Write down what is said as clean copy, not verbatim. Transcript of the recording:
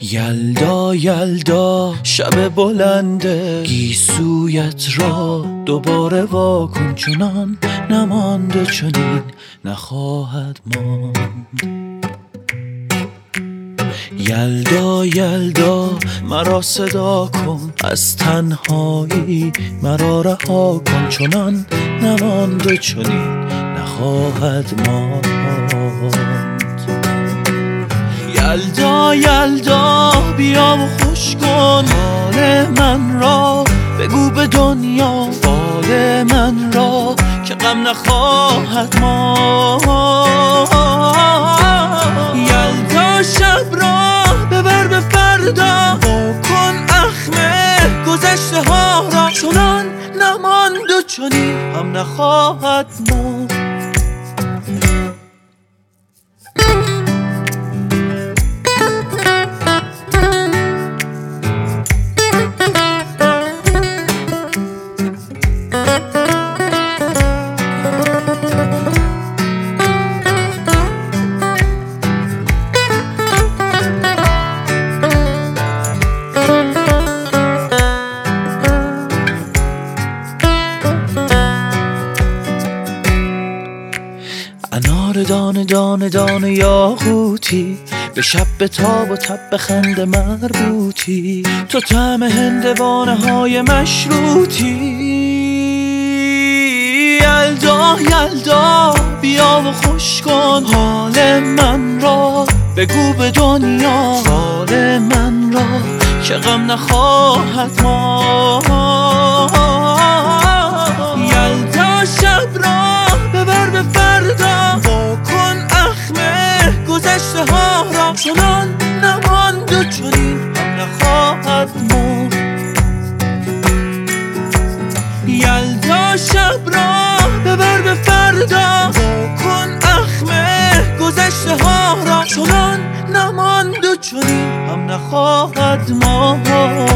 یلدا یلدا شب بلنده گیسویت را دوباره واکن، چنان نماند و چنین نخواهد ماند. یلدا یلدا مرا صدا کن، از تنهایی مرا رها کن، چنان نماند و چنین نخواهد ماند. یلدا یلدا بیا و خوش کن حال من را، بگو به دنیا حال من را که غم نخواهد ماند. یلدا شب را ببر به فردا، کن اخمه گذشته ها را، چنان نماند و چنین هم نخواهد ماند. انار دانه دانه دانه یاقوتی، به شب به تاب و تب به خنده مربوطی، تو طعم هندوانه های مشروطی. یلدا یلدا بیا و خوش کن حال من را، بگو به دنیا حال من را که غم نخواهد ماند. یلدا شب را ببر به فردا، کن اخمه گذشته ها را، چنان نماند و چنین هم نخواهد ماند. یلدا شب را ببر به فردا، کن اخمه گذشته ها را، چنان نماند و چنین هم نخواهد ماند.